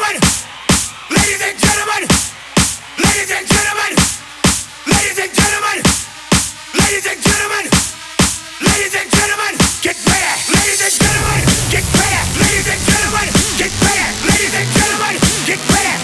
gentlemen, ladies and gentlemen, ladies and gentlemen, ladies and gentlemen, ladies and gentlemen, ladies and gentlemen, get ready, ladies and gentlemen, get ready, ladies and gentlemen, get ready, ladies and gentlemen, get ready.